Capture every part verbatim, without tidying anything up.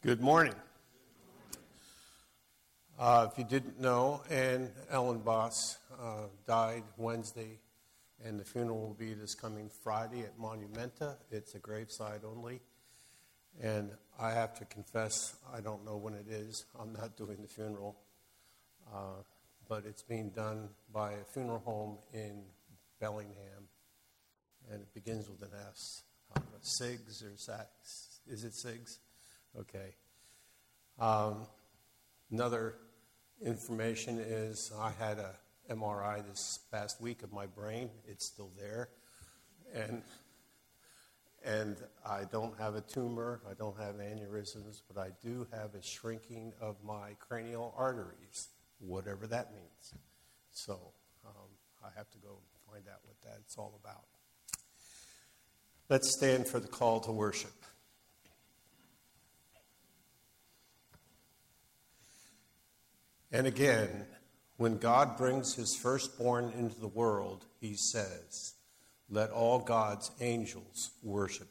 Good morning. Uh, if you didn't know, Ann Ellenboss uh, died Wednesday, and the funeral will be this coming Friday at Monumenta. It's a graveside only. And I have to confess, I don't know when it is. I'm not doing the funeral. Uh, but it's being done by a funeral home in Bellingham. And it begins with an S. I don't know, Siggs or Sachs. Is it Siggs? Okay. Um, another information is I had a M R I this past week of my brain. It's still there. And and I don't have a tumor. I don't have aneurysms, but I do have a shrinking of my cranial arteries, whatever that means. So um, I have to go find out what that's all about. Let's stand for the call to worship. And again, when God brings his firstborn into the world, he says, "Let all God's angels worship him."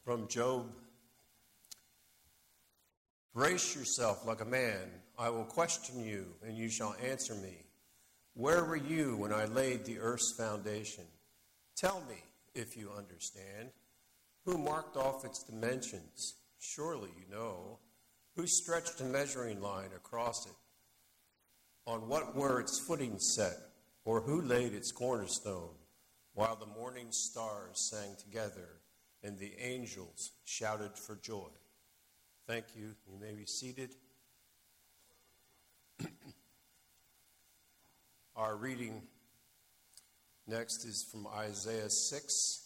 From Job, brace yourself like a man. I will question you, and you shall answer me. Where were you when I laid the earth's foundation? Tell me, if you understand. Who marked off its dimensions? Surely you know. Who stretched a measuring line across it? On what were its footings set? Or who laid its cornerstone? While the morning stars sang together, and the angels shouted for joy. Thank you. You may be seated. Our reading next is from Isaiah six.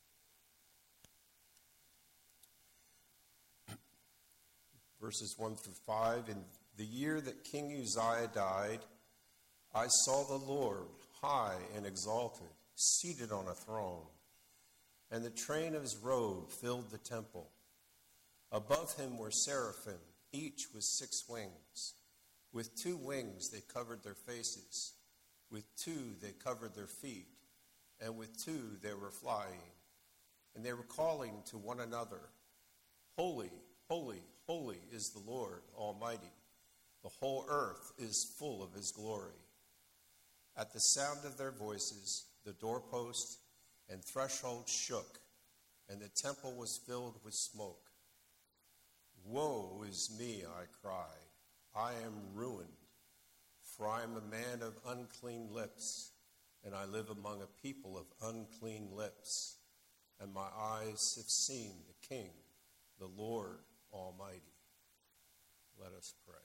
Verses one through five. In the year that King Uzziah died, I saw the Lord high and exalted, seated on a throne, and the train of his robe filled the temple. Above him were seraphim, each with six wings. With two wings they covered their faces, with two they covered their feet, and with two they were flying. And they were calling to one another, Holy, holy, holy is the Lord Almighty. The whole earth is full of his glory. At the sound of their voices, the doorpost and threshold shook, and the temple was filled with smoke. Woe is me, I cried. I am ruined, for I am a man of unclean lips, and I live among a people of unclean lips, and my eyes have seen the King, the Lord Almighty. Let us pray.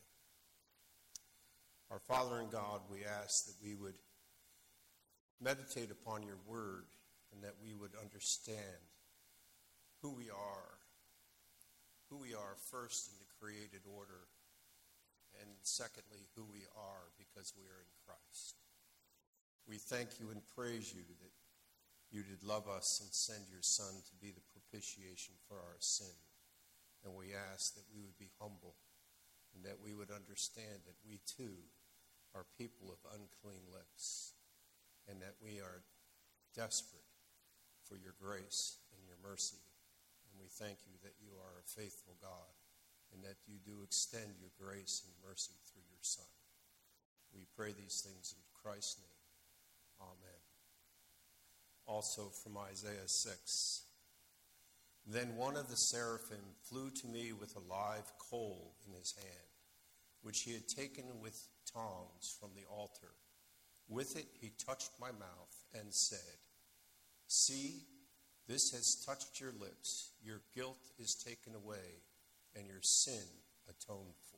Our Father in God, we ask that we would meditate upon your word and that we would understand who we are, who we are first in the created order, and secondly, who we are because we are in Christ. We thank you and praise you that you did love us and send your Son to be the propitiation for our sin. And we ask that we would be humble and that we would understand that we too are people of unclean lips and that we are desperate for your grace and your mercy. And we thank you that you are a faithful God and that you do extend your grace and mercy through your Son. We pray these things in Christ's name. Amen. Also from Isaiah six. Then one of the seraphim flew to me with a live coal in his hand, which he had taken with tongs from the altar. With it he touched my mouth and said, See, this has touched your lips. Your guilt is taken away, and your sin atoned for.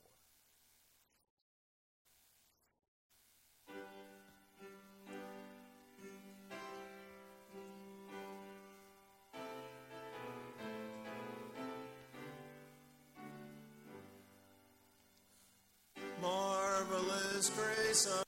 Marvelous grace of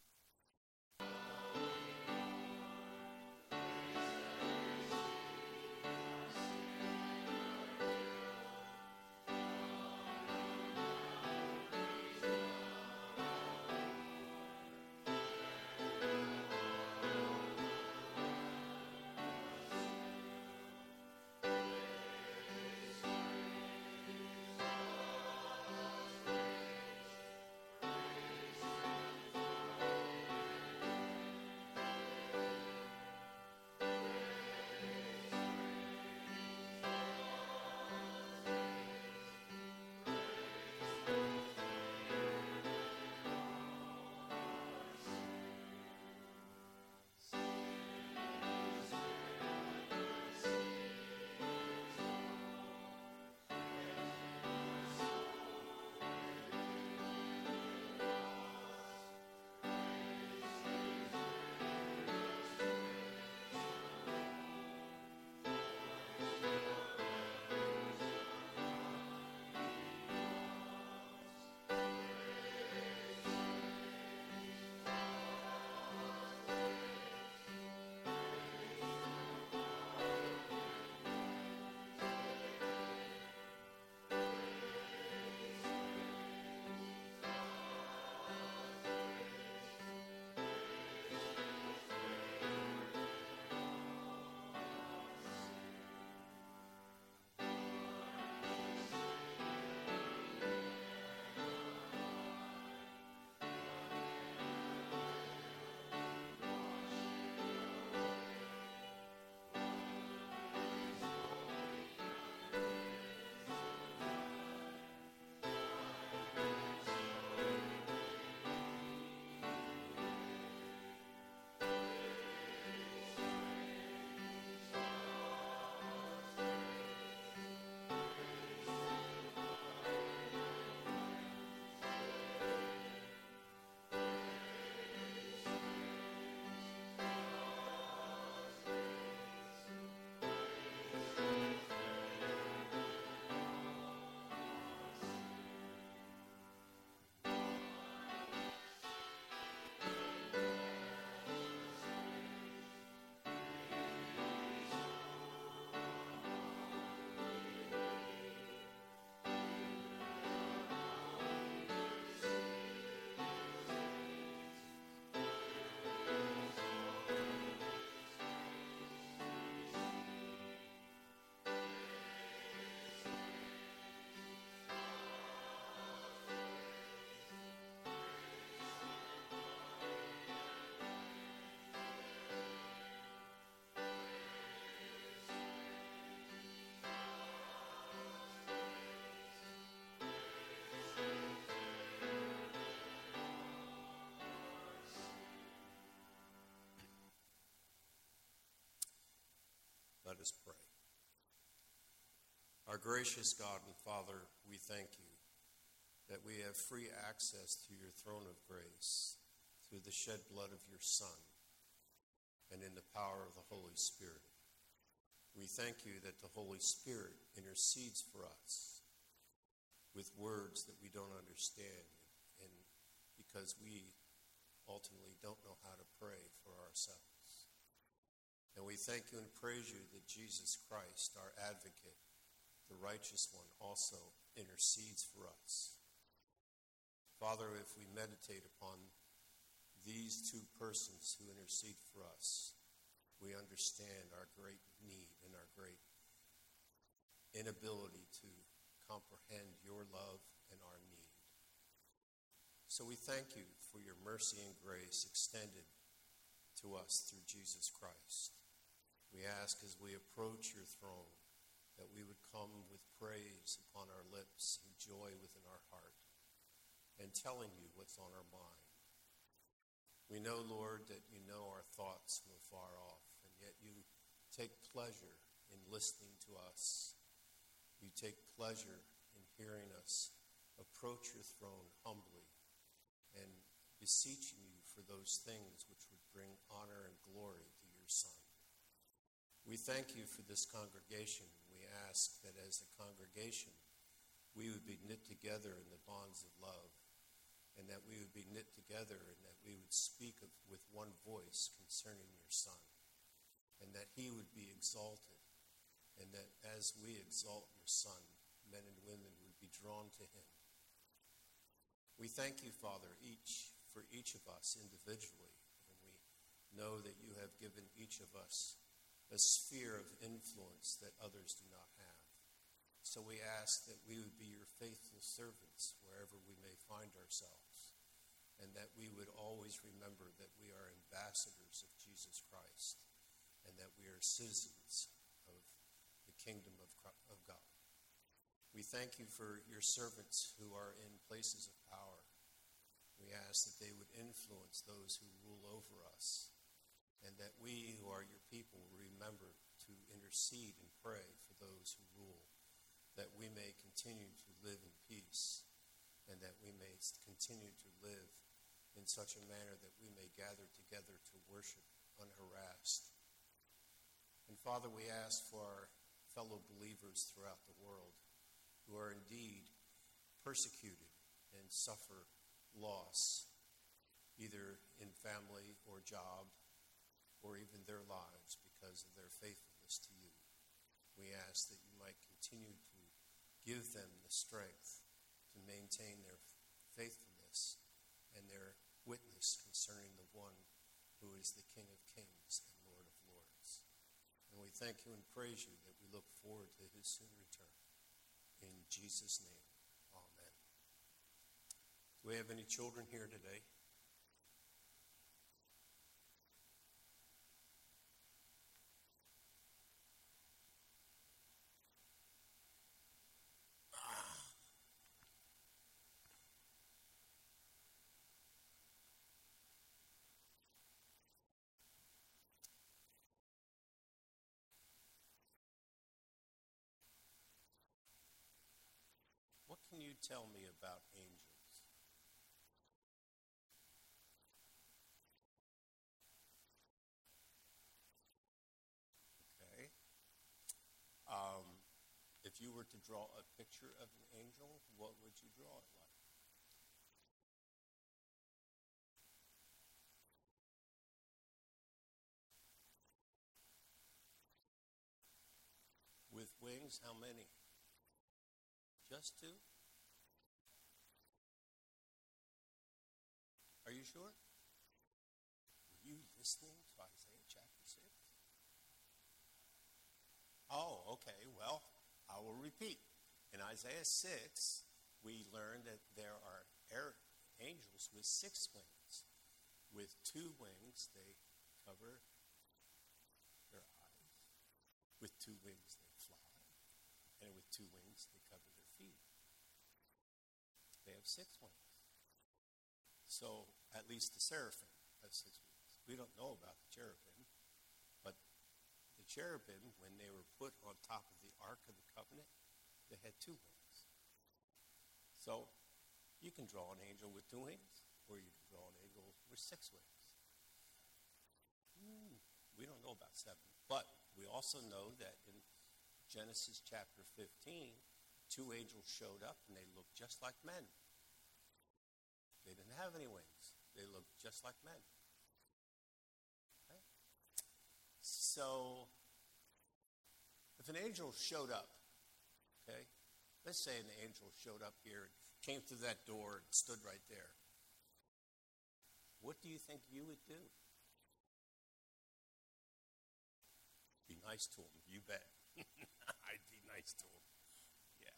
us pray. Our gracious God and Father, we thank you that we have free access to your throne of grace through the shed blood of your Son and in the power of the Holy Spirit. We thank you that the Holy Spirit intercedes for us with words that we don't understand, and because we ultimately don't know how to pray for ourselves. And we thank you and praise you that Jesus Christ, our advocate, the righteous one, also intercedes for us. Father, if we meditate upon these two persons who intercede for us, we understand our great need and our great inability to comprehend your love and our need. So we thank you for your mercy and grace extended to us through Jesus Christ. We ask as we approach your throne that we would come with praise upon our lips and joy within our heart and telling you what's on our mind. We know, Lord, that you know our thoughts from afar off, and yet you take pleasure in listening to us. You take pleasure in hearing us approach your throne humbly and beseeching you for those things which would bring honor and glory to your Son. We thank you for this congregation. We ask that as a congregation, we would be knit together in the bonds of love, and that we would be knit together and that we would speak of, with one voice concerning your Son, and that he would be exalted, and that as we exalt your Son, men and women would be drawn to him. We thank you, Father, each for each of us individually, and we know that you have given each of us a sphere of influence that others do not have. So we ask that we would be your faithful servants wherever we may find ourselves, and that we would always remember that we are ambassadors of Jesus Christ, and that we are citizens of the kingdom of of God. We thank you for your servants who are in places of power. We ask that they would influence those who rule over us, and that we who are your people remember to intercede and pray for those who rule, that we may continue to live in peace, and that we may continue to live in such a manner that we may gather together to worship unharassed. And Father, we ask for our fellow believers throughout the world who are indeed persecuted and suffer loss, either in family or job, or even their lives because of their faithfulness to you. We ask that you might continue to give them the strength to maintain their faithfulness and their witness concerning the one who is the King of Kings and Lord of Lords. And we thank you and praise you that we look forward to his soon return. In Jesus' name, amen. Do we have any children here today? What can you tell me about angels? Okay. Um, if you were to draw a picture of an angel, what would you draw it like? With wings, how many? Just two? Are you sure? Were you listening to Isaiah chapter six? Oh, okay. Well, I will repeat. In Isaiah six, we learn that there are air angels with six wings. With two wings, they cover their eyes. With two wings, they fly. And with two wings, they cover their feet. They have six wings. So, at least the seraphim have six wings. We don't know about the cherubim, but the the cherubim, when they were put on top of the Ark of the Covenant, they had two wings. So you can draw an angel with two wings, or you can draw an angel with six wings. Hmm, we don't know about seven. But we also know that in Genesis chapter fifteen, two angels showed up and they looked just like men. They didn't have any wings. They looked just like men. Okay? So, if an angel showed up, okay, let's say an angel showed up here and came through that door and stood right there. What do you think you would do? Be nice to him, you bet. I'd be nice to him. Yeah.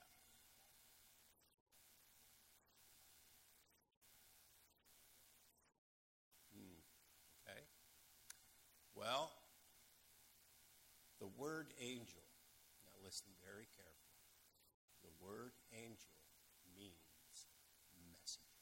Hmm. Okay. Well, the word angel, now listen very carefully. The word angel means messenger.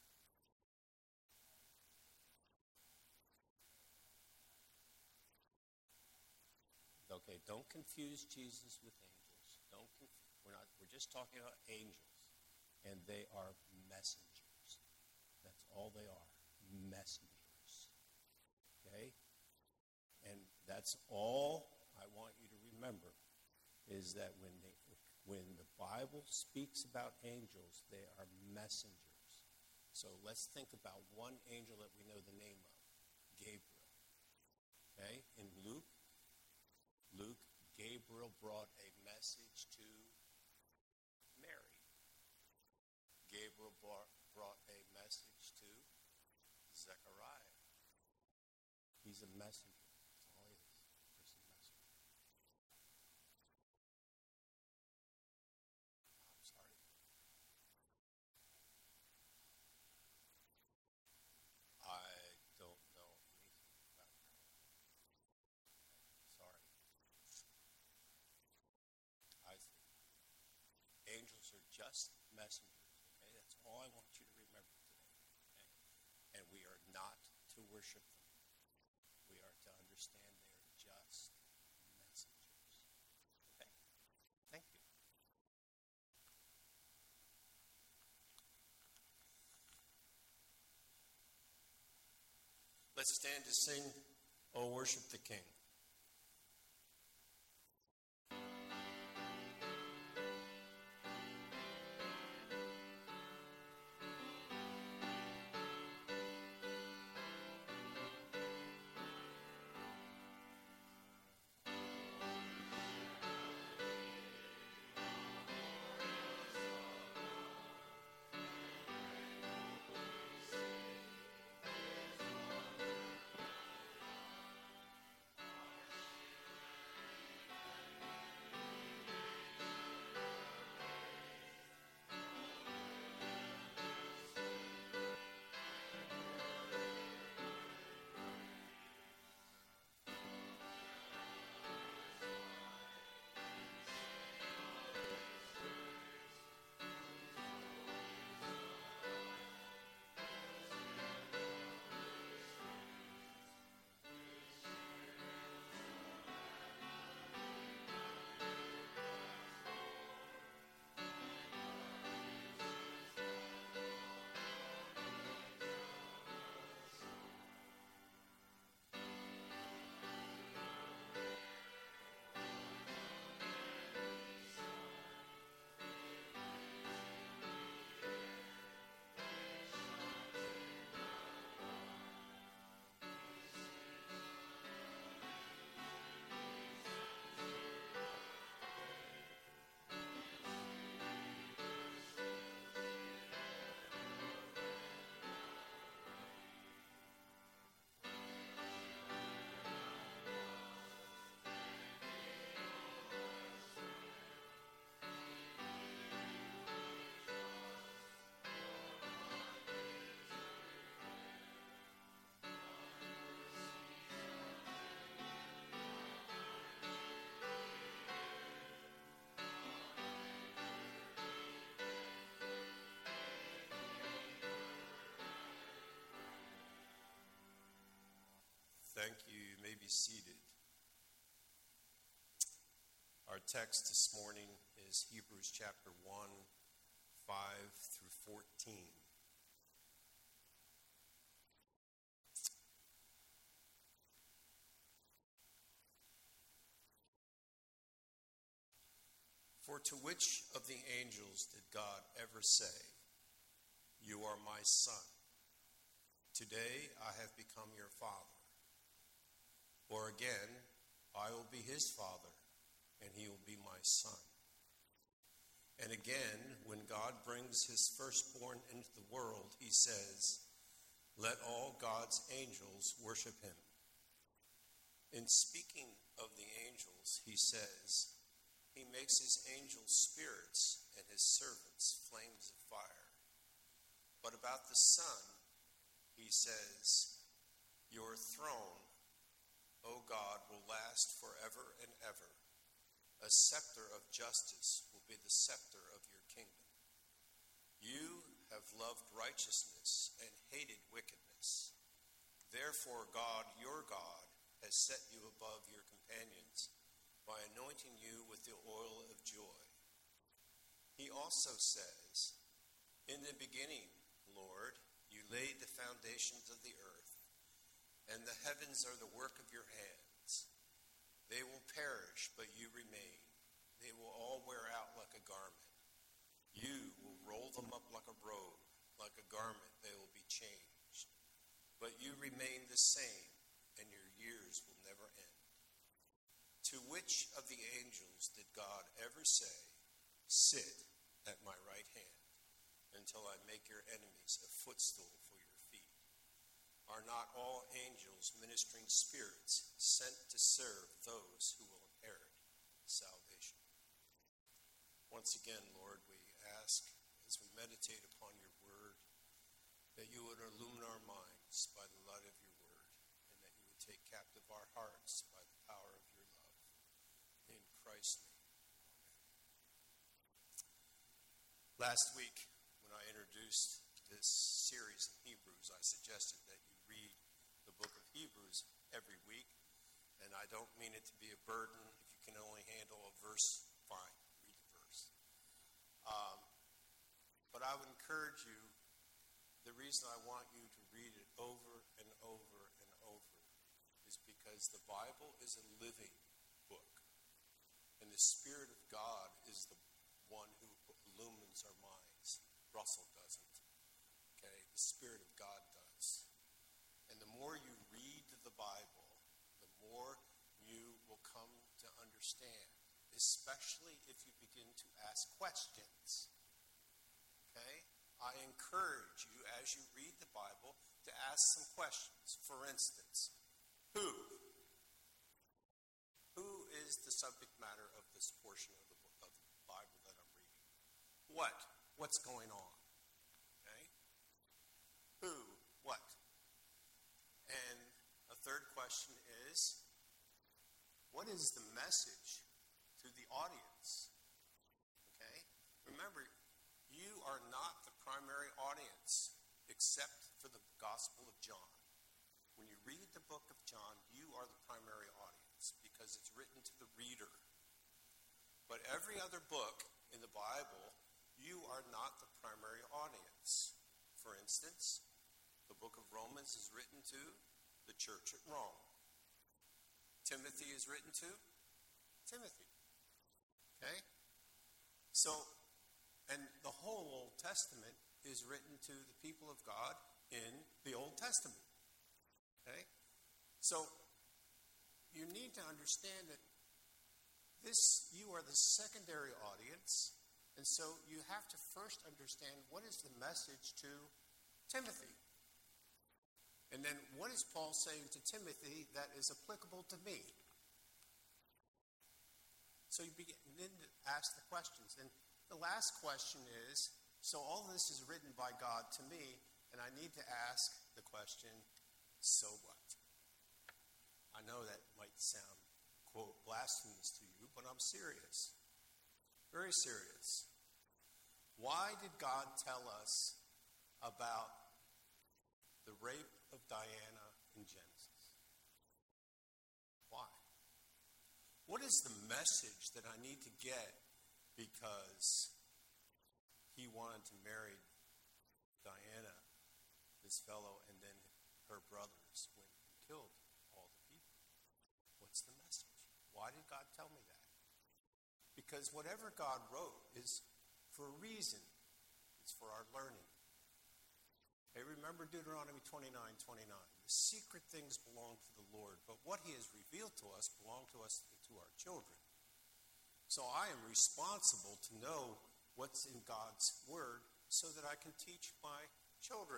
Okay, don't confuse Jesus with angels. Don't conf- we're not. We're just talking about angels, and they are messengers. That's all they are, messengers. Okay, and that's all I want you to remember is that when they, when the Bible speaks about angels, they are messengers. So let's think about one angel that we know the name of, Gabriel. Okay, in Luke. Luke, Gabriel brought a message to Mary. Gabriel brought, brought a message to Zechariah. He's a messenger. That's all he is. Just a messenger. I'm sorry. I don't know anything about that. Sorry. I think angels are just messengers, okay? That's all I want you to remember today, okay? And we are not to worship them. We are to understand they are just messengers, okay? Thank you. Let's stand to sing, "Oh, Worship the King." Thank you. You may be seated. Our text this morning is Hebrews chapter one, five through fourteen. For to which of the angels did God ever say, "You are my son. Today I have become your father"? Or again, "I will be his father, and he will be my son." And again, when God brings his firstborn into the world, he says, "Let all God's angels worship him." In speaking of the angels, he says, "He makes his angels spirits and his servants flames of fire." But about the Son, he says, "Your throne, O God, will last forever and ever. A scepter of justice will be the scepter of your kingdom. You have loved righteousness and hated wickedness. Therefore God, your God, has set you above your companions by anointing you with the oil of joy." He also says, "In the beginning, Lord, you laid the foundations of the earth, and the heavens are the work of your hands. They will perish, but you remain. They will all wear out like a garment. You will roll them up like a robe. Like a garment, they will be changed. But you remain the same, and your years will never end." To which of the angels did God ever say, "Sit at my right hand until I make your enemies a footstool for your feet"? Are not all angels ministering spirits sent to serve those who will inherit salvation? Once again, Lord, we ask as we meditate upon your word that you would illumine our minds by the light of your word, and that you would take captive our hearts by the power of your love. In Christ's name, amen. Last week, when I introduced this series in Hebrews, I suggested that you read the book of Hebrews every week, and I don't mean it to be a burden. If you can only handle a verse, fine, read the verse. Um, but I would encourage you, the reason I want you to read it over and over and over is because the Bible is a living book, and the Spirit of God is the one who illumines our minds. Russell doesn't. Okay, the Spirit of God does. And the more you read the Bible, the more you will come to understand, especially if you begin to ask questions. Okay? I encourage you, as you read the Bible, to ask some questions. For instance, who? Who is the subject matter of this portion of the book of the Bible that I'm reading? What? What's going on? Okay? Who? What? And a third question is, what is the message to the audience? Okay? Remember, you are not the primary audience except for the Gospel of John. When you read the book of John, you are the primary audience because it's written to the reader. But every other book in the Bible, you are not the primary audience. For instance, the book of Romans is written to the church at Rome. Timothy is written to Timothy. Okay? So, and the whole Old Testament is written to the people of God in the Old Testament. Okay? So, you need to understand that this, you are the secondary audience, and so you have to first understand what is the message to Timothy. And then what is Paul saying to Timothy that is applicable to me? So you begin to ask the questions. And the last question is, so all this is written by God to me, and I need to ask the question, so what? I know that might sound, quote, blasphemous to you, but I'm serious. Very serious. Why did God tell us about the rape of Diana in Genesis? Why? What is the message that I need to get because he wanted to marry Diana, this fellow, and then her brothers went and killed all the people? What's the message? Why did God tell me that? Because whatever God wrote is for a reason. It's for our learning. Hey, remember Deuteronomy twenty-nine twenty-nine. The secret things belong to the Lord, but what he has revealed to us belong to us, to our children. So I am responsible to know what's in God's word so that I can teach my children.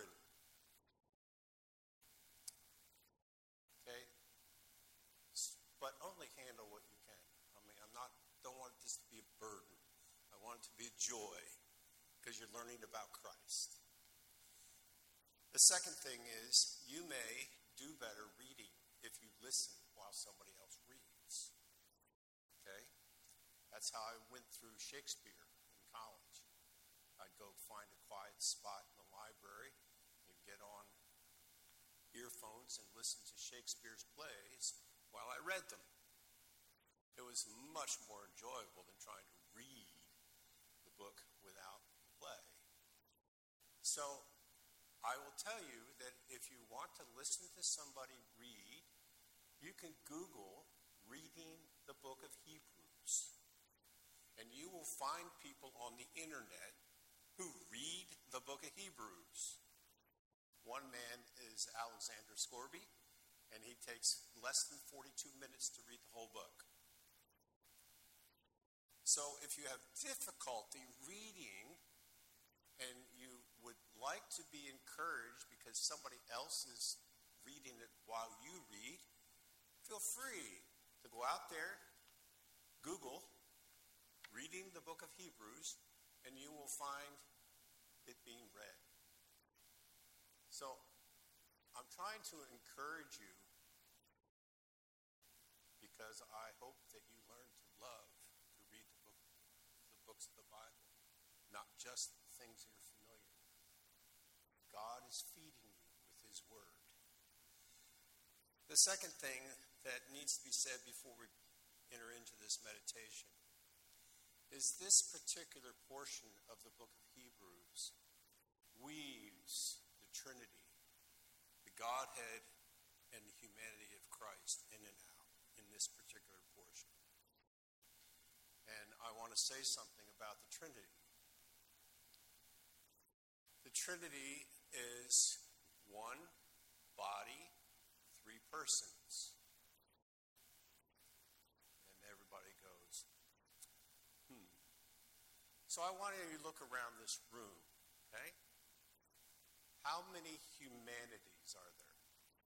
Okay? But only handle what you can. I mean, I'm not, don't want this to be a burden. I want it to be a joy because you're learning about Christ. The second thing is, you may do better reading if you listen while somebody else reads. Okay? That's how I went through Shakespeare in college. I'd go find a quiet spot in the library and get on earphones and listen to Shakespeare's plays while I read them. It was much more enjoyable than trying to read the book without the play. So, I will tell you that if you want to listen to somebody read, you can Google reading the book of Hebrews. And you will find people on the internet who read the book of Hebrews. One man is Alexander Scorby, and he takes less than forty-two minutes to read the whole book. So if you have difficulty reading and you would like to be encouraged because somebody else is reading it while you read, feel free to go out there, Google reading the book of Hebrews, and you will find it being read. So I'm trying to encourage you because I hope that you learn to love to read the book, the books of the Bible, not just the things that you're familiar with. God is feeding you with his word. The second thing that needs to be said before we enter into this meditation is this particular portion of the book of Hebrews weaves the Trinity, the Godhead, and the humanity of Christ in and out in this particular portion. And I want to say something about the Trinity. The Trinity is one body, three persons. And everybody goes, hmm. So I want you to look around this room, okay? How many humanities are there?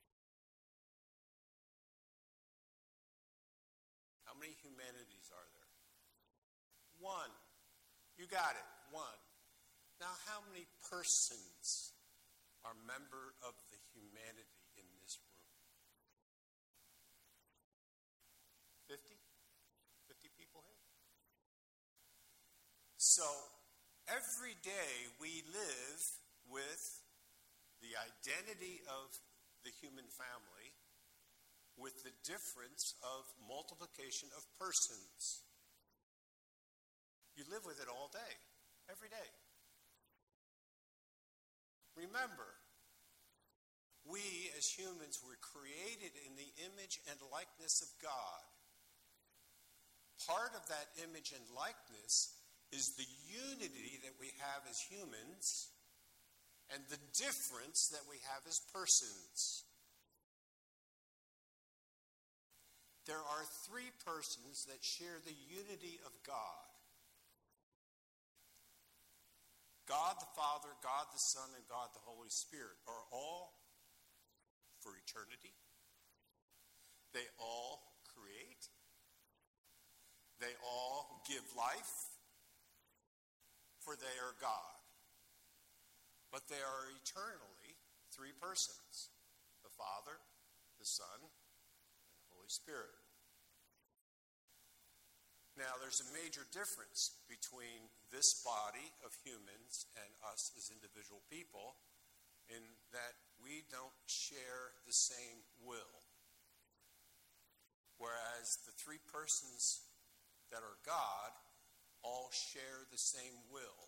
How many humanities are there? One. You got it, one. Now, how many persons are member of the humanity in this room? Fifty? Fifty people here? So, every day we live with the identity of the human family with the difference of multiplication of persons. You live with it all day, every day. Remember, we as humans were created in the image and likeness of God. Part of that image and likeness is the unity that we have as humans and the difference that we have as persons. There are three persons that share the unity of God. God the Father, God the Son, and God the Holy Spirit are all for eternity. They all create. They all give life, for they are God. But they are eternally three persons: the Father, the Son, and the Holy Spirit. Now, there's a major difference between this body of humans and us as individual people in that we don't share the same will. Whereas as the three persons that are God all share the same will.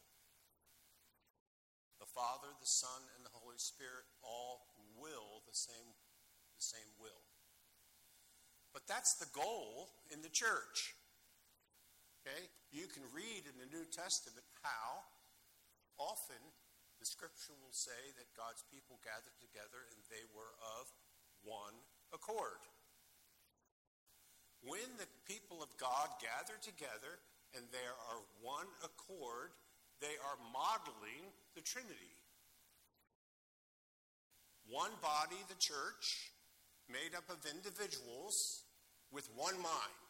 The Father, the Son, and the Holy Spirit all will the same, the same will. But that's the goal in the church. Okay? You can read in the New Testament how often the Scripture will say that God's people gathered together and they were of one accord. When the people of God gather together and they are one accord, they are modeling the Trinity. One body, the church, made up of individuals with one mind.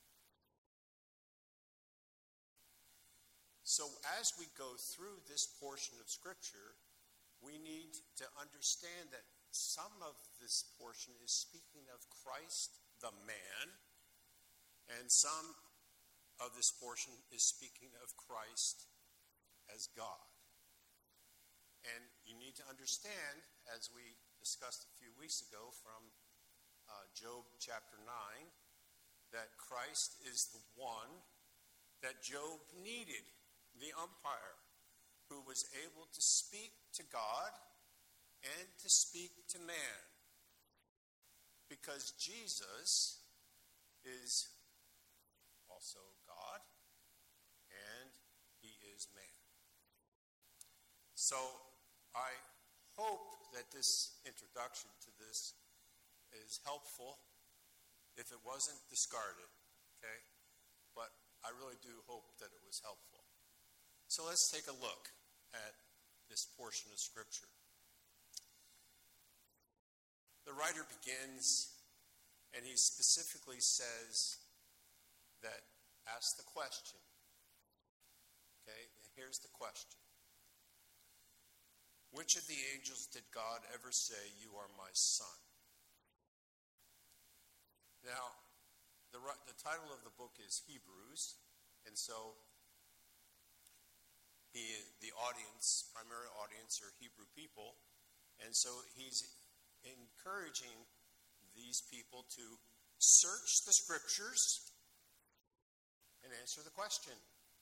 So as we go through this portion of Scripture, we need to understand that some of this portion is speaking of Christ, the man, and some of this portion is speaking of Christ as God. And you need to understand, as we discussed a few weeks ago from uh, Job chapter nine, that Christ is the one that Job needed, the umpire, who was able to speak to God and to speak to man. Because Jesus is also God, and he is man. So I hope that this introduction to this is helpful. If it wasn't, discard it, okay? But I really do hope that it was helpful. So let's take a look at this portion of Scripture. The writer begins, and he specifically says that, ask the question. Okay, here's the question. Which of the angels did God ever say, "You are my son"? Now, the, the title of the book is Hebrews, and so he, the audience, primary audience, are Hebrew people, and so he's encouraging these people to search the Scriptures and answer the question.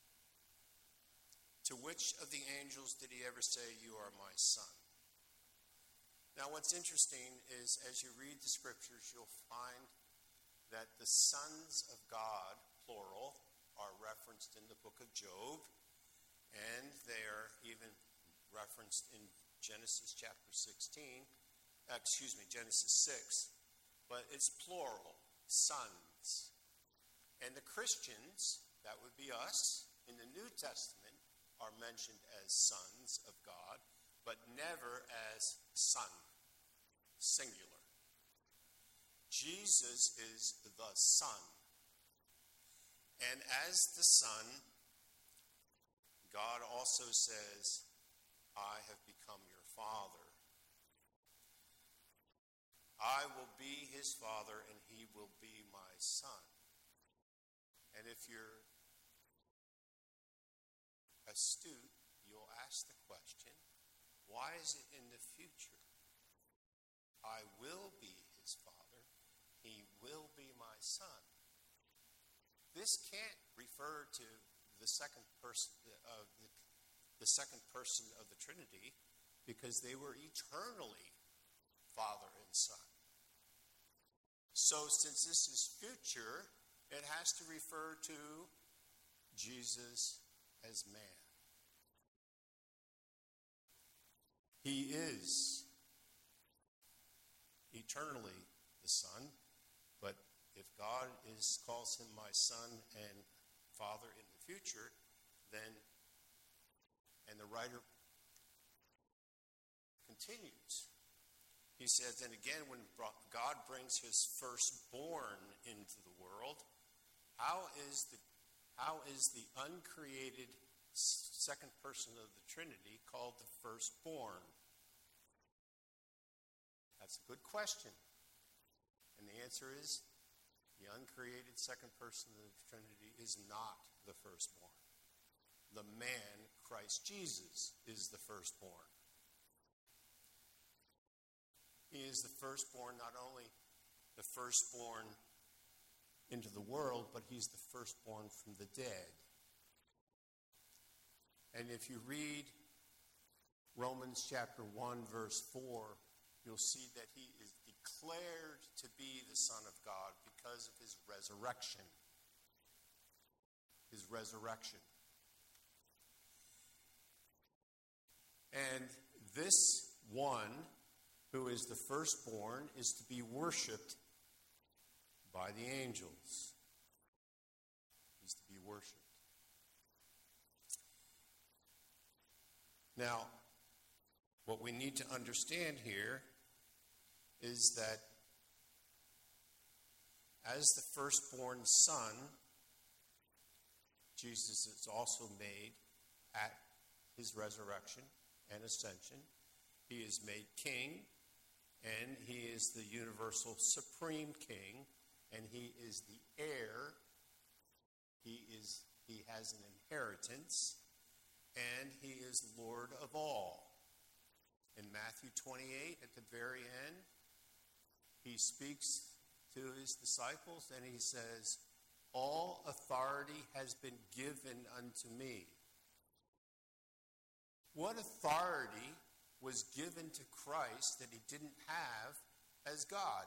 To which of the angels did he ever say, "You are my son"? Now, what's interesting is as you read the Scriptures, you'll find that the sons of God, plural, are referenced in the book of Job, and they are even referenced in Genesis chapter sixteen, uh, excuse me, Genesis six, but it's plural, sons. And the Christians, that would be us, in the New Testament, are mentioned as sons of God, but never as son, singular. Jesus is the Son. And as the Son, God also says, "I have become your Father. I will be his Father, and he will be my Son." And if you're astute, you'll ask the question, why is it in the future? I will be his Father. He will be my Son. This can't refer to the second person of the, the second person of the Trinity, because they were eternally Father and Son. So since this is future, it has to refer to Jesus as man. He is eternally the Son, but if God is calls him my Son and Father in the future, then, and the writer continues. He says, and again, when God brings his firstborn into the world, how is the how is the uncreated second person of the Trinity called the firstborn? That's a good question. And the answer is, the uncreated second person of the Trinity is not the firstborn. The man, Christ Jesus, is the firstborn. He is the firstborn, not only the firstborn into the world, but he's the firstborn from the dead. And if you read Romans chapter one, verse four, you'll see that he is declared to be the Son of God because of his resurrection. His resurrection. And this one, who is the firstborn, is to be worshipped by the angels. He's to be worshipped. Now, what we need to understand here is that as the firstborn son, Jesus is also made at his resurrection and ascension. He is made king, and he is the universal supreme king, and he is the heir. He is he has an inheritance, and he is Lord of all. In Matthew twenty-eight, at the very end, he speaks to his disciples, and he says, "All authority has been given unto me." What authority was given to Christ that he didn't have as God?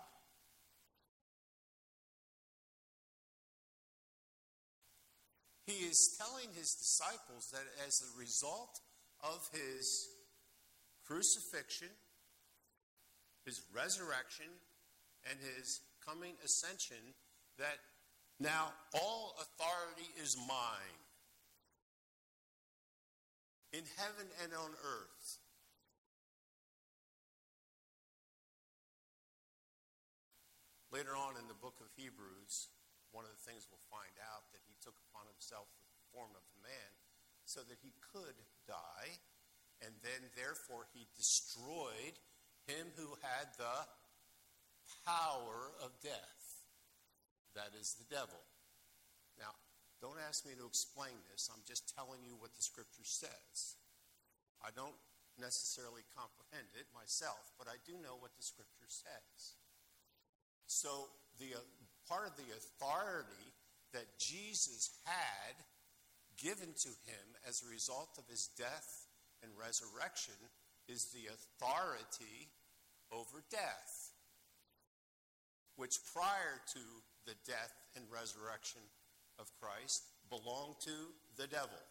He is telling his disciples that as a result of his crucifixion, his resurrection, and his coming ascension, that now all authority is mine in heaven and on earth. Later on in the book of Hebrews, one of the things we'll find out that he took upon himself the form of a man so that he could die, and then therefore he destroyed him who had the power of death. That is the devil. Now, don't ask me to explain this. I'm just telling you what the scripture says. I don't necessarily comprehend it myself, but I do know what the scripture says. So the uh, part of the authority that Jesus had given to him as a result of his death and resurrection is the authority over death, which prior to the death and resurrection of Christ belonged to the devil.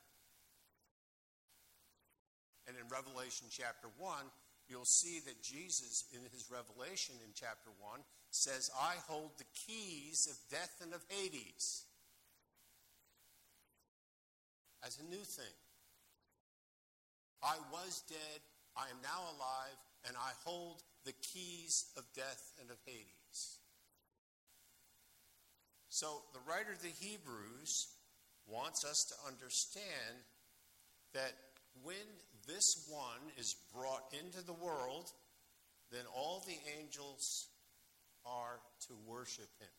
And in Revelation chapter one, you'll see that Jesus, in his revelation in chapter one, says, "I hold the keys of death and of Hades," as a new thing. I was dead, I am now alive, and I hold the keys of death and of Hades. So the writer of the Hebrews wants us to understand that when this one is brought into the world, then all the angels are to worship him.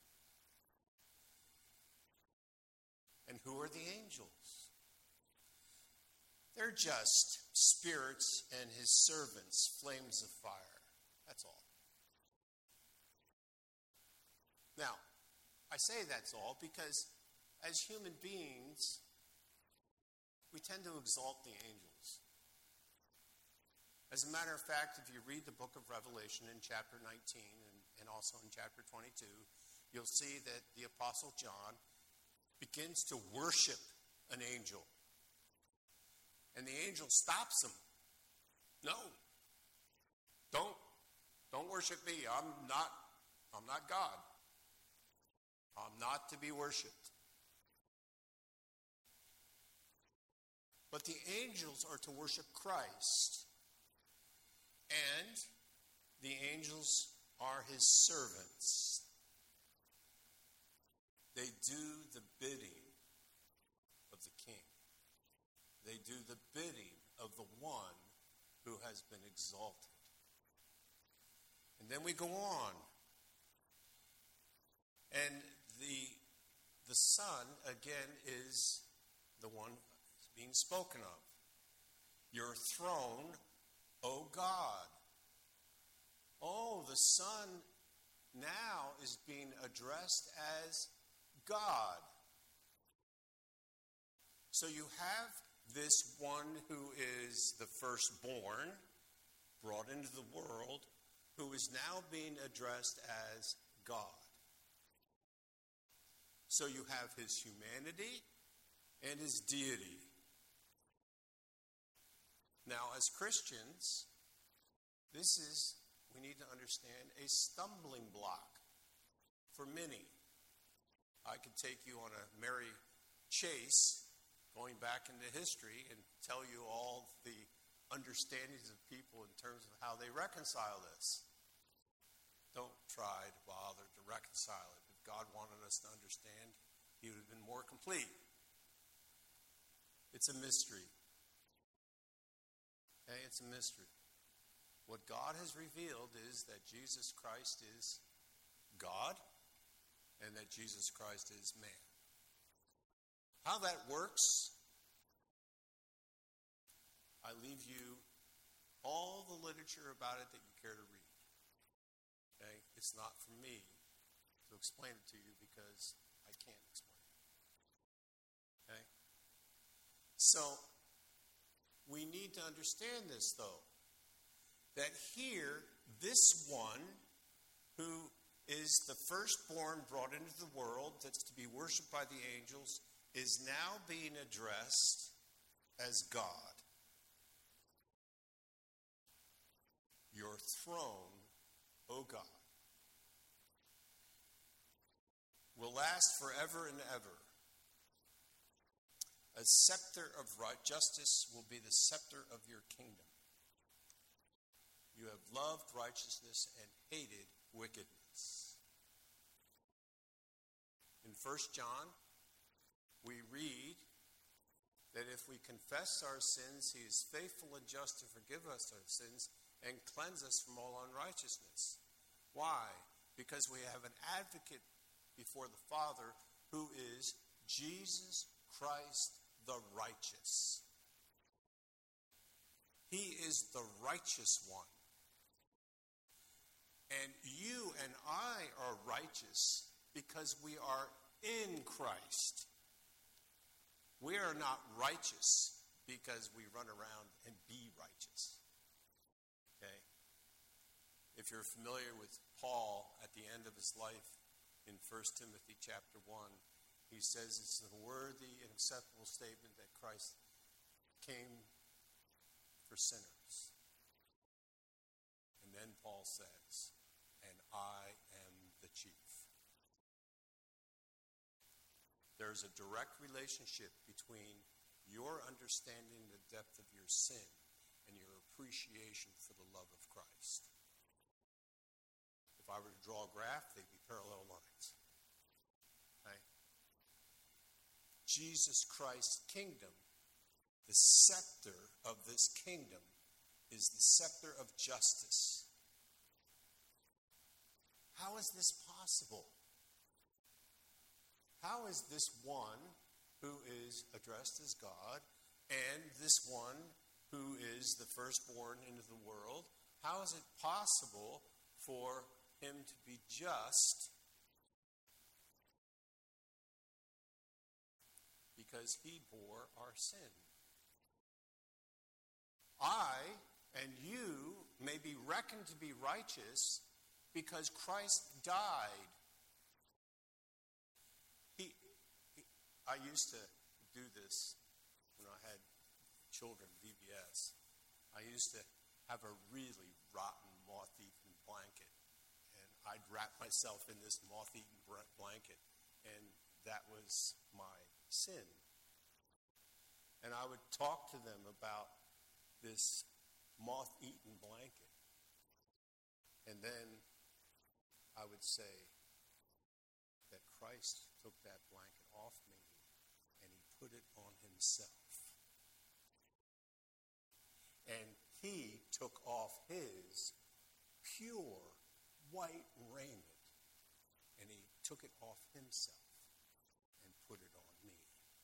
And who are the angels? They're just spirits and his servants, flames of fire. That's all. Now, I say that's all because as human beings, we tend to exalt the angels. As a matter of fact, if you read the book of Revelation in chapter nineteen and, and also in chapter twenty-two, you'll see that the Apostle John begins to worship an angel. And the angel stops him. No. Don't. Don't worship me. I'm not, I'm not God. I'm not to be worshipped. But the angels are to worship Christ. And the angels are his servants. They do the bidding of the king. They do the bidding of the one who has been exalted. And then we go on. And the, the Son, again, is the one being spoken of. Your throne, O God. Oh, the Son now is being addressed as God. So you have this one who is the firstborn, brought into the world, who is now being addressed as God. So you have his humanity and his deity. Now, as Christians, this is, we need to understand, a stumbling block for many. I could take you on a merry chase going back into history and tell you all the understandings of people in terms of how they reconcile this. Don't try to bother to reconcile it. If God wanted us to understand, he would have been more complete. It's a mystery. Okay, it's a mystery. What God has revealed is that Jesus Christ is God and that Jesus Christ is man. How that works, I leave you all the literature about it that you care to read. Okay? It's not for me to explain it to you because I can't explain it. Okay? So, we need to understand this, though, that here, this one who is the firstborn brought into the world that's to be worshipped by the angels is now being addressed as God. Your throne, O God, will last forever and ever. A scepter of right justice will be the scepter of your kingdom. You have loved righteousness and hated wickedness. In First John, we read that if we confess our sins, he is faithful and just to forgive us our sins and cleanse us from all unrighteousness. Why? Because we have an advocate before the Father who is Jesus Christ the righteous. He is the righteous one. And you and I are righteous because we are in Christ. We are not righteous because we run around and be righteous. Okay? If you're familiar with Paul at the end of his life in First Timothy chapter one, he says it's a worthy and acceptable statement that Christ came for sinners. And then Paul says, and I am the chief. There's a direct relationship between your understanding the depth of your sin and your appreciation for the love of Christ. If I were to draw a graph, they'd be parallel lines. Okay? Jesus Christ's kingdom, the scepter of this kingdom, is the scepter of justice. How is this possible? How is this one who is addressed as God and this one who is the firstborn into the world, how is it possible for him to be just? Because he bore our sin. I and you may be reckoned to be righteous because Christ died. He, he, I used to do this when I had children, V B S. I used to have a really rotten, moth-eaten blanket. And I'd wrap myself in this moth-eaten blanket. And that was my sin. And I would talk to them about this moth-eaten blanket. And then I would say that Christ took that blanket off me and he put it on himself. And he took off his pure white raiment and he took it off himself and put it on me.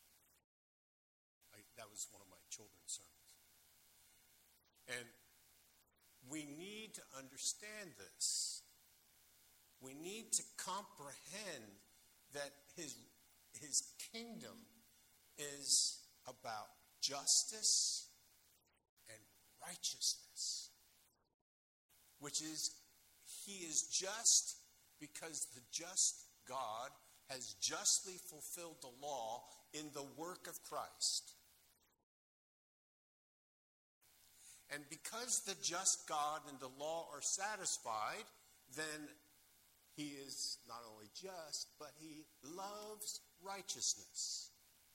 I, that was one of my children's sermons. And we need to understand this. We need to comprehend that his his kingdom is about justice and righteousness, which is, he is just because the just God has justly fulfilled the law in the work of Christ. And because the just God and the law are satisfied, then he is not only just, but he loves righteousness.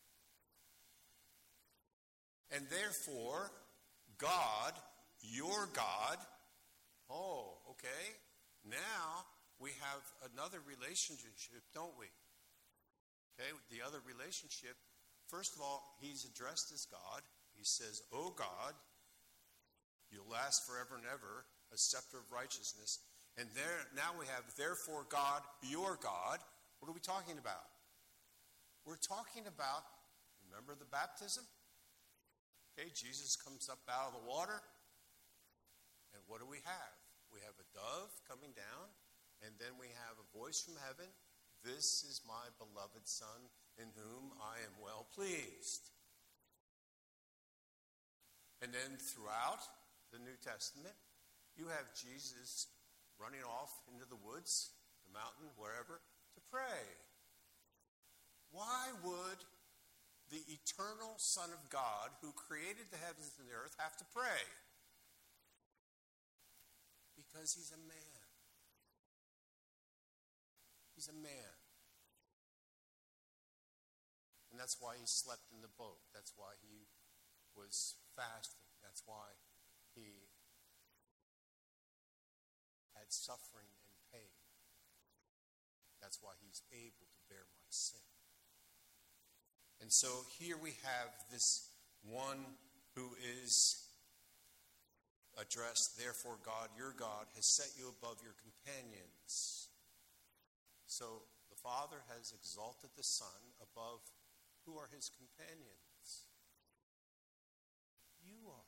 And therefore, God, your God, oh, okay, now we have another relationship, don't we? Okay, the other relationship, first of all, he's addressed as God. He says, "Oh God, you'll last forever and ever, a scepter of righteousness." And there, now we have, therefore, God, your God. What are we talking about? We're talking about, remember the baptism? Okay, Jesus comes up out of the water. And what do we have? We have a dove coming down. And then we have a voice from heaven. "This is my beloved Son, in whom I am well pleased." And then throughout the New Testament, you have Jesus running off into the woods, the mountain, wherever, to pray. Why would the eternal Son of God, who created the heavens and the earth, have to pray? Because he's a man. He's a man. And that's why he slept in the boat. That's why he was fasting. That's why he had suffering and pain. That's why he's able to bear my sin. And so here we have this one who is addressed, "Therefore God, your God, has set you above your companions." So the Father has exalted the Son above who are his companions. You are.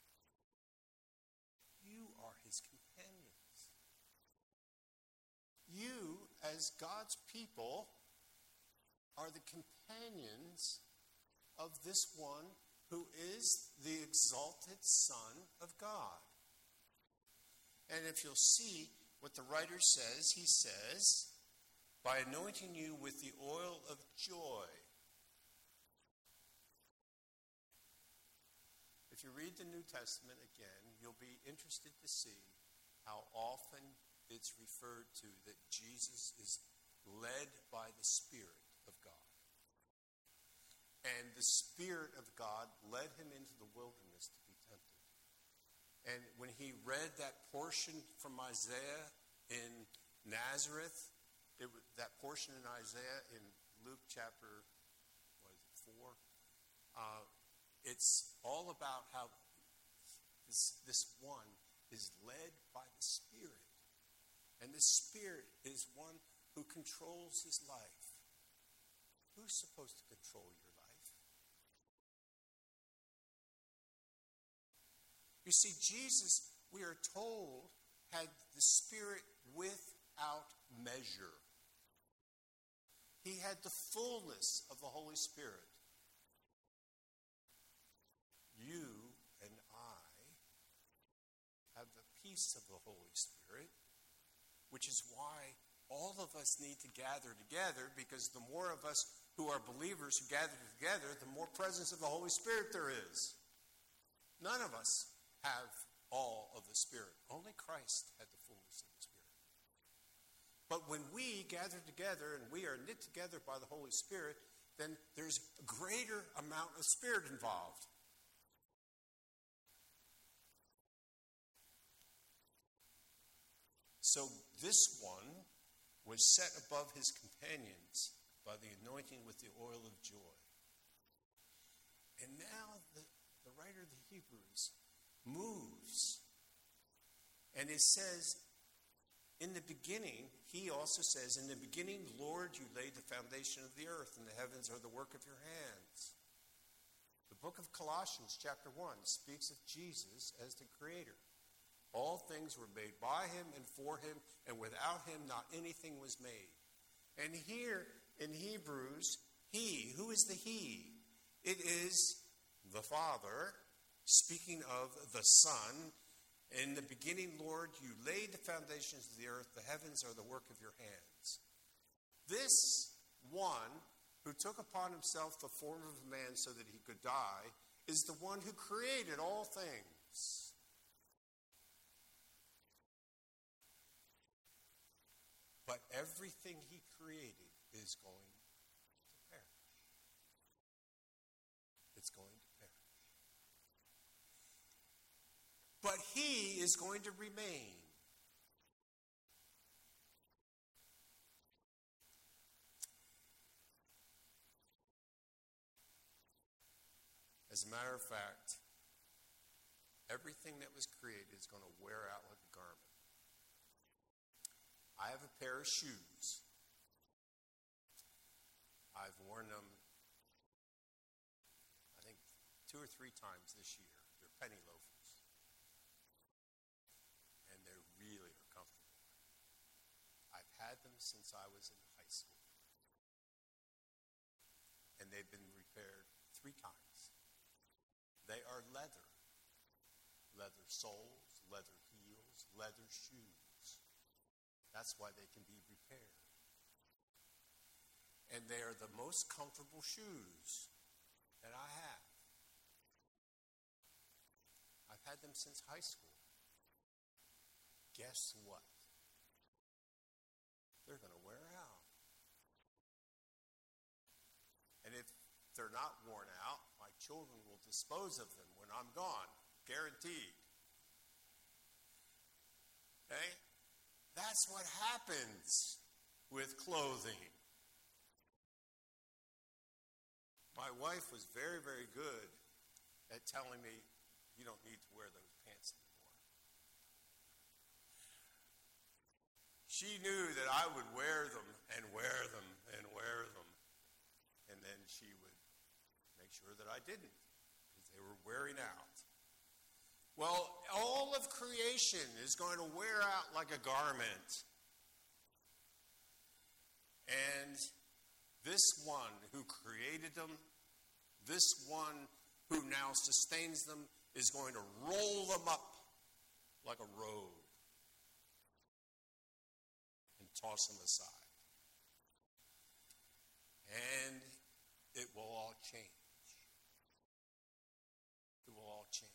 You are his companions. You, as God's people, are the companions of this one who is the exalted Son of God. And if you'll see what the writer says, he says, "By anointing you with the oil of joy." If you read the New Testament again, you'll be interested to see how often it's referred to that Jesus is led by the Spirit of God. And the Spirit of God led him into the wilderness to be tempted. And when he read that portion from Isaiah in Nazareth, it, that portion in Isaiah in Luke chapter, what is it, four? Uh, it's all about how this, this one is led by the Spirit. And the Spirit is one who controls his life. Who's supposed to control your life? You see, Jesus, we are told, had the Spirit without measure. He had the fullness of the Holy Spirit. You and I have the peace of the Holy Spirit, which is why all of us need to gather together, because the more of us who are believers who gather together, the more presence of the Holy Spirit there is. None of us have all of the Spirit. Only Christ had the fullness of the Spirit. But when we gather together and we are knit together by the Holy Spirit, then there's a greater amount of Spirit involved. So this one was set above his companions by the anointing with the oil of joy. And now the, the writer of the Hebrews moves. And it says, in the beginning, he also says, "In the beginning, Lord, you laid the foundation of the earth, and the heavens are the work of your hands." The book of Colossians, chapter one, speaks of Jesus as the creator. All things were made by him and for him, and without him not anything was made. And here in Hebrews, He, who is the He? It is the Father, speaking of the Son. In the beginning, Lord, you laid the foundations of the earth. The heavens are the work of your hands. This one who took upon himself the form of a man so that he could die is the one who created all things. But everything he created is going to perish. It's going to perish. But he is going to remain. As a matter of fact, everything that was created is going to wear out like a garment. I have a pair of shoes. I've worn them, I think, two or three times this year. They're penny loafers. And they really are comfortable. I've had them since I was in high school. And they've been repaired three times. They are leather. Leather soles, leather heels, leather shoes. That's why they can be repaired. And they are the most comfortable shoes that I have. I've had them since high school. Guess what? They're going to wear out. And if they're not worn out, my children will dispose of them when I'm gone. Guaranteed. Okay? That's what happens with clothing. My wife was very, very good at telling me, you don't need to wear those pants anymore. She knew that I would wear them and wear them and wear them. And then she would make sure that I didn't, because they were wearing out. Well, all of creation is going to wear out like a garment. And this one who created them, this one who now sustains them, is going to roll them up like a robe and toss them aside. And it will all change. It will all change.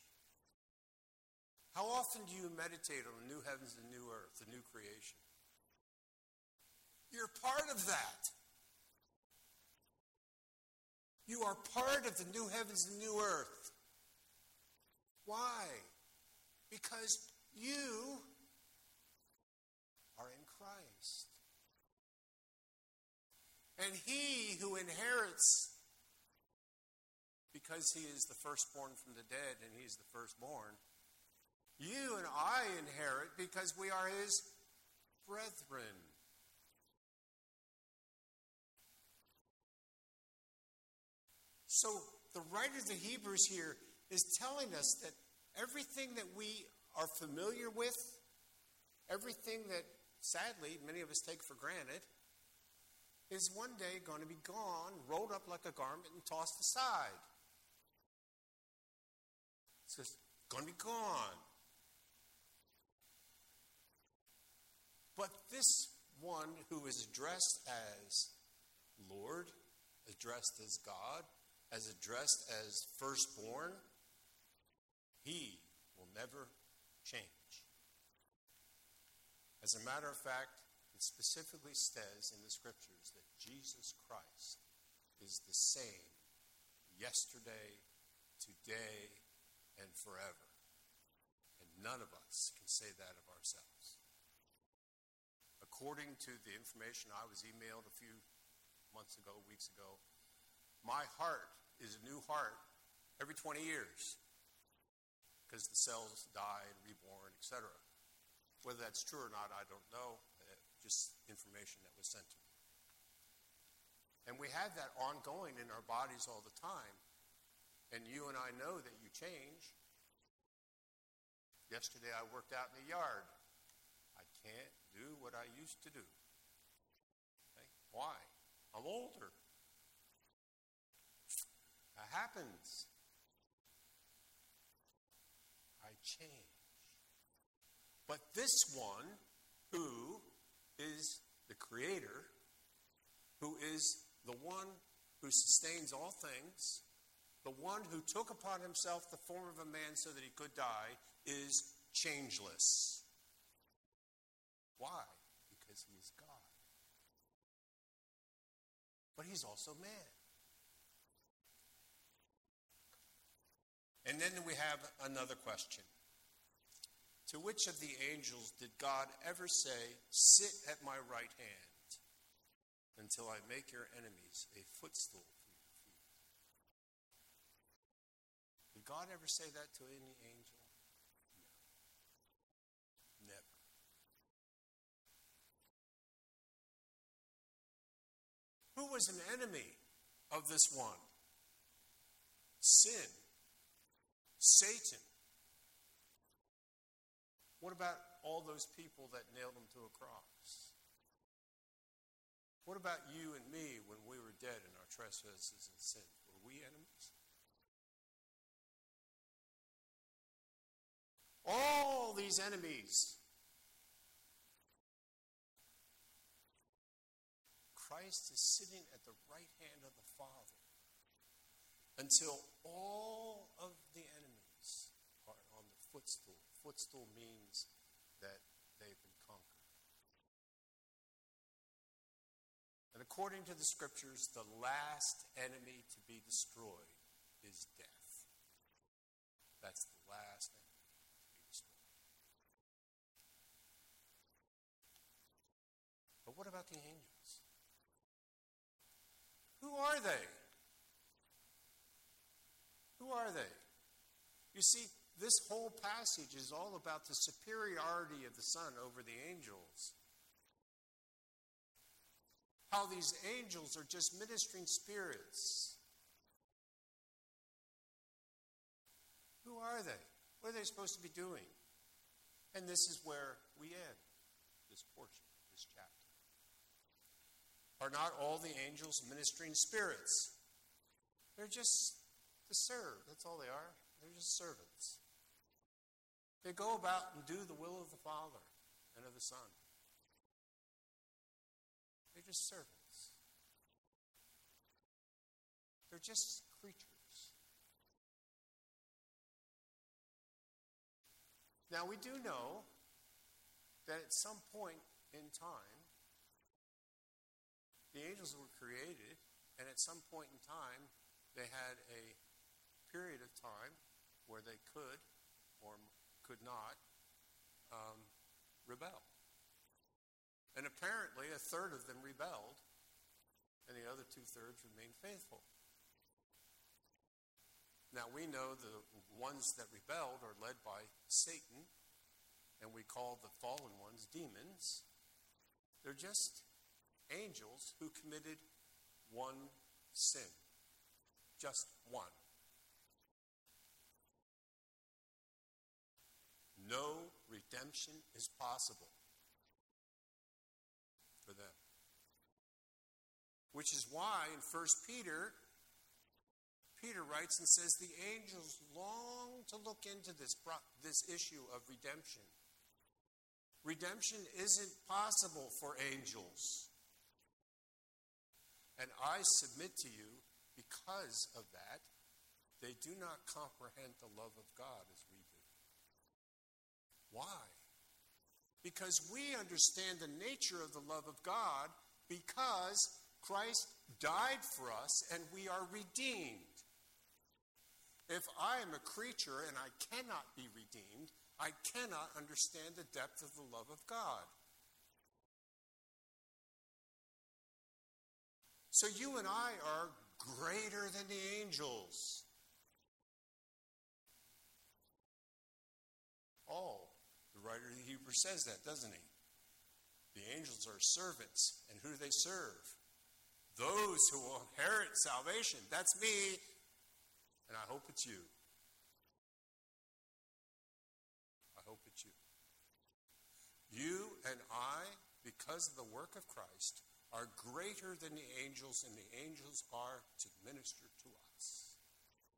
How often do you meditate on the new heavens and new earth, the new creation? You're part of that. You are part of the new heavens and new earth. Why? Because you are in Christ. And he who inherits, because he is the firstborn from the dead and he is the firstborn, you and I inherit because we are his brethren. So the writer of the Hebrews here is telling us that everything that we are familiar with, everything that sadly many of us take for granted, is one day going to be gone, rolled up like a garment, and tossed aside. It's just going to be gone. But this one who is addressed as Lord, addressed as God, as addressed as firstborn, he will never change. As a matter of fact, it specifically says in the scriptures that Jesus Christ is the same yesterday, today, and forever. And none of us can say that of ourselves. According to the information I was emailed a few months ago, weeks ago, my heart is a new heart every twenty years because the cells die and reborn, et cetera. Whether that's true or not, I don't know. Uh, just information that was sent to me. And we have that ongoing in our bodies all the time. And you and I know that you change. Yesterday I worked out in the yard. I can't do what I used to do. Okay? Why? I'm older. happens? I change. But this one, who is the Creator, who is the one who sustains all things, the one who took upon himself the form of a man so that he could die, is changeless. Why? Because he is God. But he's also man. And then we have another question. To which of the angels did God ever say, "Sit at my right hand until I make your enemies a footstool for your feet"? Did God ever say that to any angel? No. Never. Who was an enemy of this one? Sin. Satan. What about all those people that nailed him to a cross? What about you and me when we were dead in our trespasses and sins? Were we enemies? All these enemies. Christ is sitting at the right hand of the Father until all of the enemies are on the footstool. Footstool means that they've been conquered. And according to the scriptures, the last enemy to be destroyed is death. That's the last enemy to be destroyed. But what about the angels? Who are they? Who are they? You see, this whole passage is all about the superiority of the Son over the angels. How these angels are just ministering spirits. Who are they? What are they supposed to be doing? And this is where we end this portion, this chapter. Are not all the angels ministering spirits? They're just to serve. That's all they are. They're just servants. They go about and do the will of the Father and of the Son. They're just servants. They're just creatures. Now, we do know that at some point in time, the angels were created, and at some point in time, they had a period of time where they could or could not um, rebel. And apparently a third of them rebelled, and the other two-thirds remained faithful. Now we know the ones that rebelled are led by Satan, and we call the fallen ones demons. They're just angels who committed one sin. Just one. No redemption is possible for them. Which is why in First Peter, Peter writes and says, the angels long to look into this, this issue of redemption. Redemption isn't possible for angels. And I submit to you, because of that, they do not comprehend the love of God as we do. Why? Because we understand the nature of the love of God because Christ died for us and we are redeemed. If I am a creature and I cannot be redeemed, I cannot understand the depth of the love of God. So you and I are greater than the angels. Oh, the writer of the Hebrews says that, doesn't he? The angels are servants, and who do they serve? Those who will inherit salvation. That's me, and I hope it's you. I hope it's you. You and I, because of the work of Christ, are greater than the angels, and the angels are to minister to us.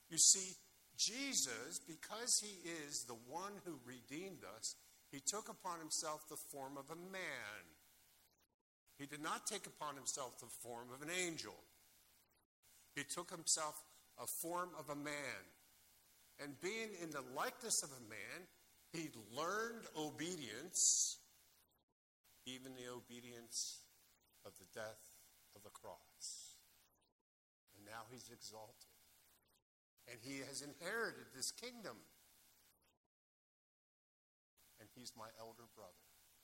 You see, Jesus, because he is the one who redeemed us, he took upon himself the form of a man. He did not take upon himself the form of an angel. He took himself a form of a man. And being in the likeness of a man, he learned obedience, even the obedience of the death of the cross. And now he's exalted. And he has inherited this kingdom. And he's my elder brother.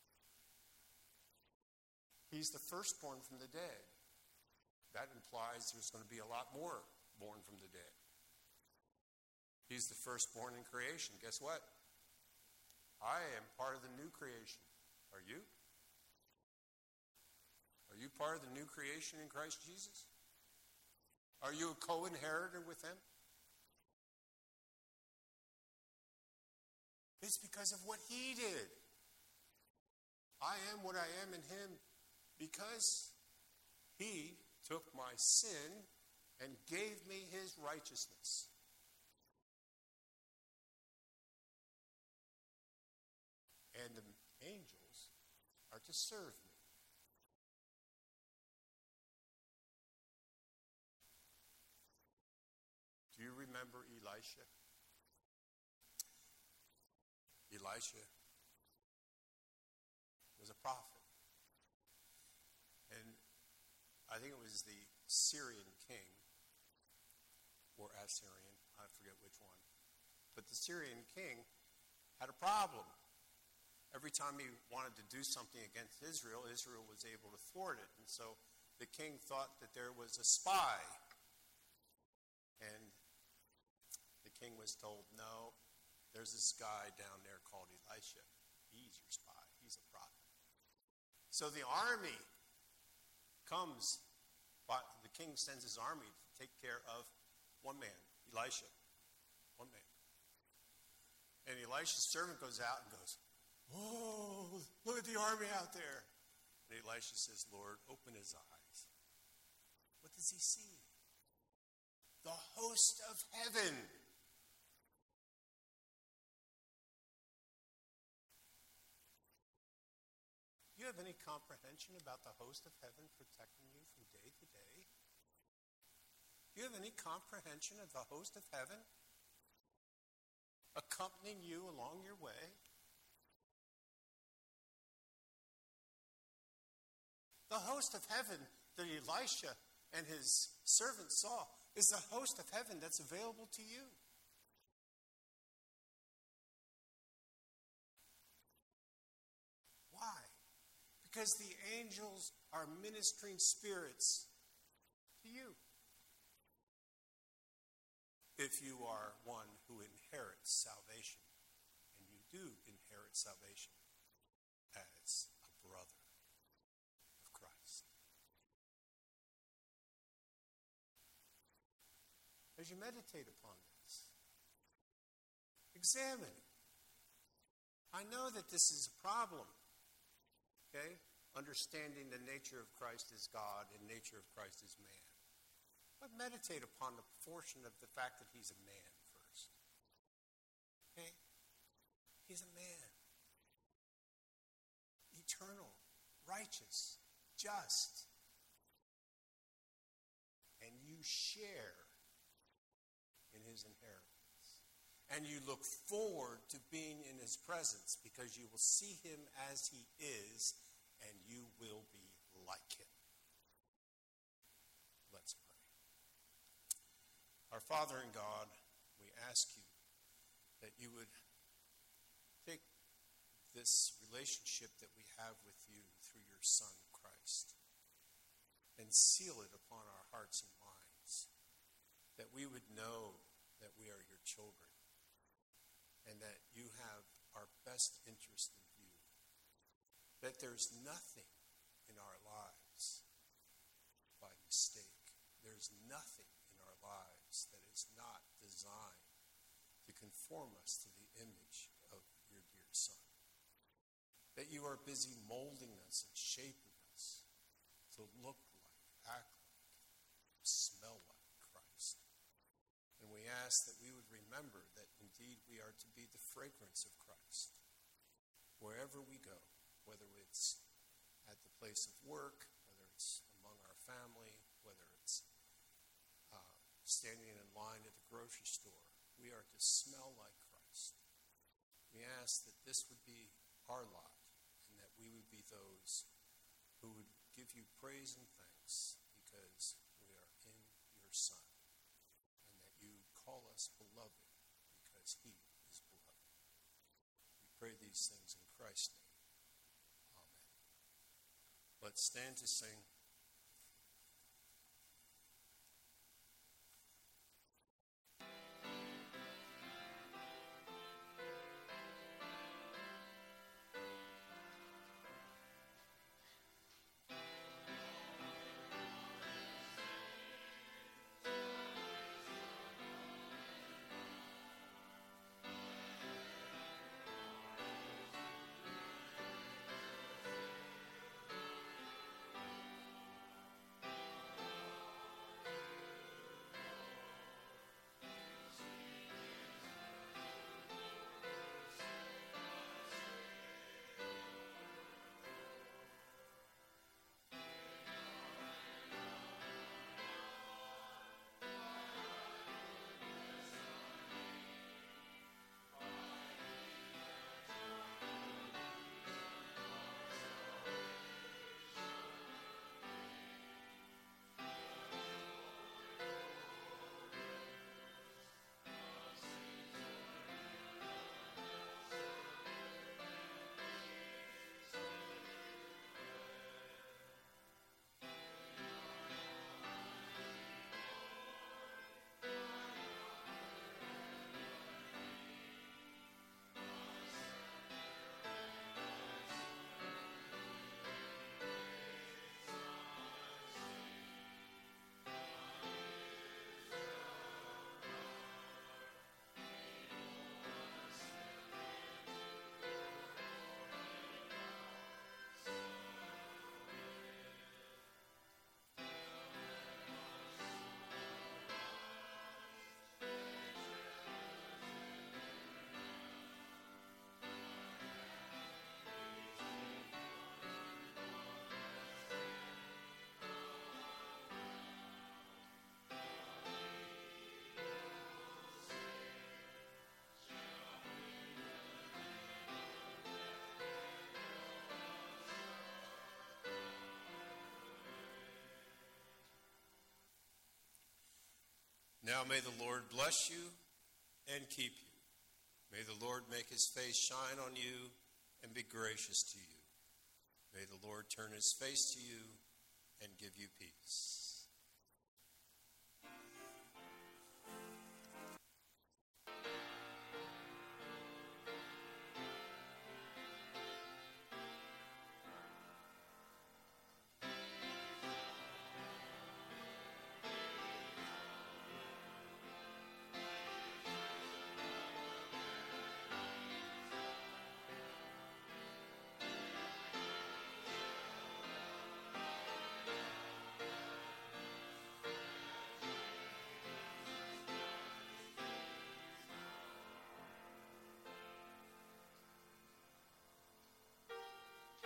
He's the firstborn from the dead. That implies there's going to be a lot more born from the dead. He's the firstborn in creation. Guess what? I am part of the new creation. Are you? Are you part of the new creation in Christ Jesus? Are you a co-inheritor with him? It's because of what he did. I am what I am in him because he took my sin and gave me his righteousness. And the angels are to serve me. Do you remember Elisha? Elisha was a prophet. And I think it was the Syrian king, or Assyrian, I forget which one. But the Syrian king had a problem. Every time he wanted to do something against Israel, Israel was able to thwart it. And so the king thought that there was a spy. And the king was told, no, there's this guy down there called Elisha. He's your spy. He's a prophet. So the army comes, but the king sends his army to take care of one man, Elisha. One man. And Elisha's servant goes out and goes, "Whoa, look at the army out there." And Elisha says, "Lord, open his eyes." What does he see? The host of heaven. Do you have any comprehension about the host of heaven protecting you from day to day? Do you have any comprehension of the host of heaven accompanying you along your way? The host of heaven that Elisha and his servant saw is the host of heaven that's available to you. Why? Because the angels are ministering spirits to you. If you are one who inherits salvation, and you do inherit salvation as a brother of Christ. As you meditate upon this, examine it. I know that this is a problem. Okay? Understanding the nature of Christ as God and nature of Christ as man. But meditate upon the portion of the fact that he's a man first. Okay? He's a man. Eternal, righteous, just. And you share in his inheritance. And you look forward to being in his presence because you will see him as he is and you will be like him. Let's pray. Our Father in God, we ask you that you would take this relationship that we have with you through your Son, Christ, and seal it upon our hearts and minds, that we would know that we are your children, and that you have our best interest in view, that there's nothing in our lives by mistake. There's nothing in our lives that is not designed to conform us to the image of your dear Son. That you are busy molding us and shaping us to look like, act like, smell like Christ. And we ask that we would remember that indeed we are to be the fragrance of Christ. Wherever we go, whether it's at the place of work, whether it's among our family, whether it's uh, standing in line at the grocery store, we are to smell like Christ. We ask that this would be our lot, and that we would be those who would give you praise and thanks because we are in your Son, and that you call us beloved because he is beloved. We pray these things in Christ's name. Amen. Let's stand to sing. Now may the Lord bless you and keep you. May the Lord make his face shine on you and be gracious to you. May the Lord turn his face to you and give you peace.